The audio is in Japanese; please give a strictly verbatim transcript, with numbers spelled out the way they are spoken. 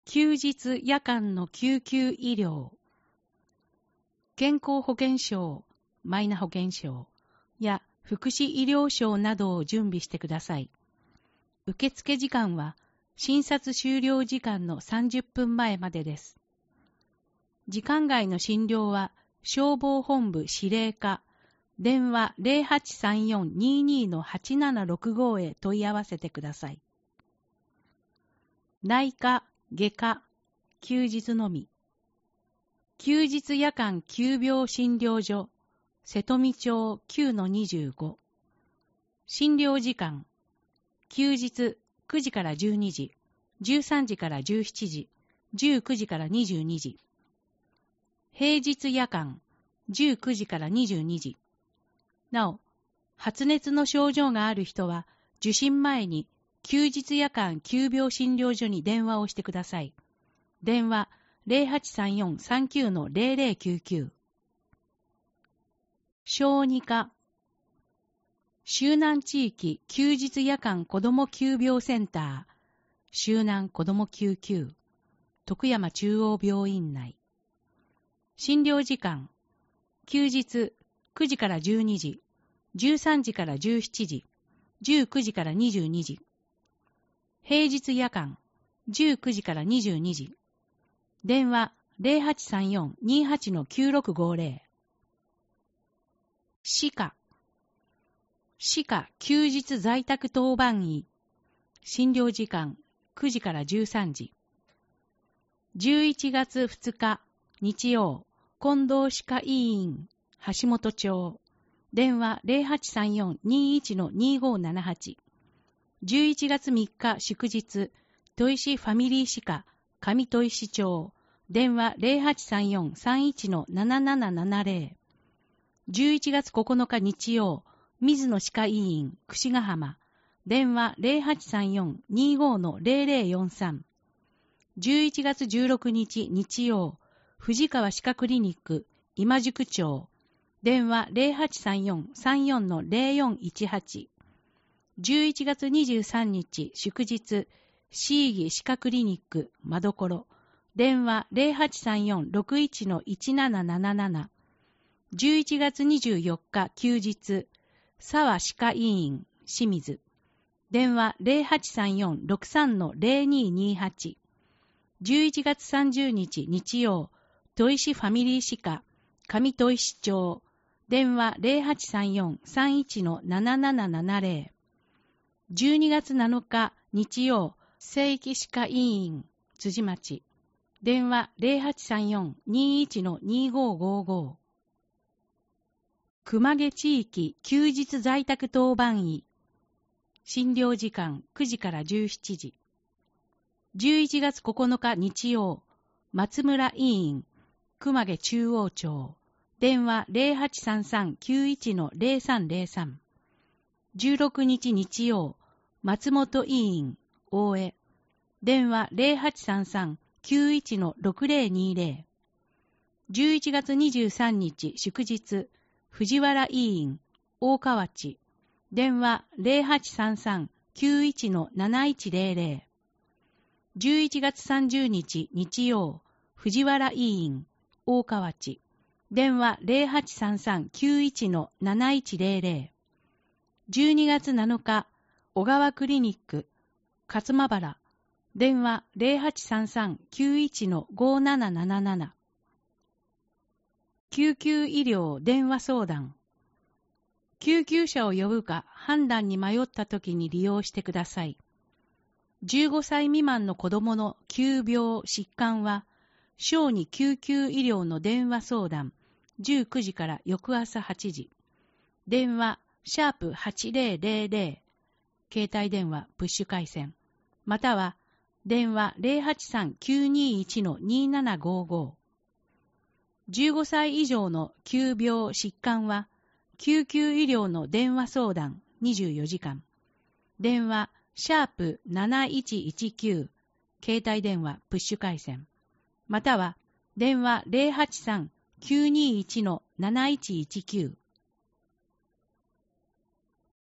休日夜間の救急医療、健康保険証、マイナ保険証や福祉医療証などを準備してください。受付時間は診察終了時間のさんじゅっぷんまえまでです。時間外の診療は消防本部司令課、電話 ゼロはちさんよんにーにーのはちななろくご へ問い合わせてください。内科、外科、休日のみ。休日夜間急病診療所、瀬戸美町 きゅうのにじゅうご。診療時間、休日くじからじゅうにじ、じゅうさんじからじゅうしちじ、じゅうくじからにじゅうにじ。平日夜間、じゅうくじからにじゅうにじ。なお、発熱の症状がある人は、受診前に休日夜間急病診療所に電話をしてください。電話 ゼロはちさんよんさんきゅうのゼロゼロきゅうきゅう。小児科、周南地域休日夜間子ども急病センター、周南子ども救急、徳山中央病院内。診療時間、休日くじからじゅうにじ、じゅうさんじからじゅうしちじ、じゅうくじからにじゅうにじ。平日夜間、じゅうくじからにじゅうにじ。電話 ゼロはちさんよんにーはちのきゅうろくごゼロ。歯科、歯科休日在宅当番医。診療時間くじからじゅうさんじ。じゅういちがつふつか日曜、近藤歯科医院、橋本町。電話 ゼロはちさんよんにーいちのにーごーななはち。じゅういちがつみっか祝日、砥石ファミリー歯科、上砥石町。電話 ゼロはちさんよんさんいちのななななななゼロ。じゅういちがつここのか日曜、水野歯科医院、櫛ヶ浜。電話 ゼロはちさんよんにーごーのゼロゼロよんさん。じゅういちがつじゅうろくにち日曜、藤川歯科クリニック、今宿町。電話 ゼロはちさんよんさんよんのゼロよんいちはち。じゅういちがつにじゅうさんにち祝日、シーギ歯科クリニック、まどころ。電話 ゼロはちさんよんろくいちのいちなななななな。じゅういちがつにじゅうよっか休日、沢歯科医院、清水。電話 ゼロはちさんよんろくさんのゼロにーにーはち。じゅういちがつさんじゅうにち日曜、砥石ファミリー歯科、上砥石町。電話 ゼロはちさんよんさんいちのなななななゼロ。じゅうにがつなのか日曜、正規歯科医院、辻町。電話 ゼロはちさんよんにーいちのにーごーごーごー。熊毛地域休日在宅当番医。診療時間くじからじゅうしちじ。じゅういちがつここのか日曜、松村医院、熊毛中央町。電話 ゼロはちさんさんきゅういちのゼロさんゼロさん。じゅうろくにち日曜、松本医院、大江。電話 ゼロはちさんさんきゅういちのろくゼロにゼロ。じゅういちがつにじゅうさんにち祝日、藤原医院、大河内。電話 ゼロはちさんさんきゅういちのなないちゼロゼロ。じゅういちがつさんじゅうにち日曜、藤原医院、大河内。電話 ゼロはちさんさんきゅういちのなないちゼロゼロ。じゅうにがつなのか、小川クリニック、勝間原。電話 ゼロはちさんさんきゅういちのごーなななななな。救急医療電話相談。救急車を呼ぶか判断に迷ったときに利用してください。じゅうごさい未満の子供の急病、疾患は、小児救急医療の電話相談、じゅうくじから翌朝はちじ。電話、シャープはちゼロゼロゼロ。携帯電話、プッシュ回線。または、電話 ゼロはちさんきゅうにーいちのにーななごーごー。じゅうごさい以上の急病、疾患は、救急医療の電話相談にじゅうよじかん。電話、シャープなないちいちきゅう。携帯電話、プッシュ回線。または、電話 ゼロはちさんきゅうにーいちのなないちいちきゅう。